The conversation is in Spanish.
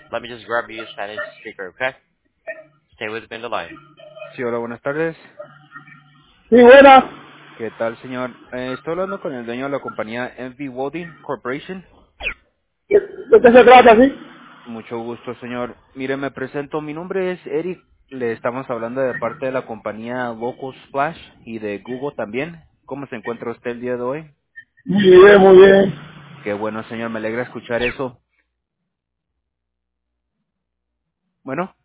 Let me just grab you a Spanish speaker, okay? Stay with me on the line. Sí, hola, buenas tardes. Sí, buena. ¿Qué tal, señor? Estoy hablando con el dueño de la compañía MV Welding Corporation. ¿De qué se trata, sí? Mucho gusto, señor. Mire, me presento. Mi nombre es Eric. Le estamos hablando de parte de la compañía Local Splash y de Google también. ¿Cómo se encuentra usted el día de hoy? Muy bien, muy bien. Qué bueno, señor. Me alegra escuchar eso. Bueno.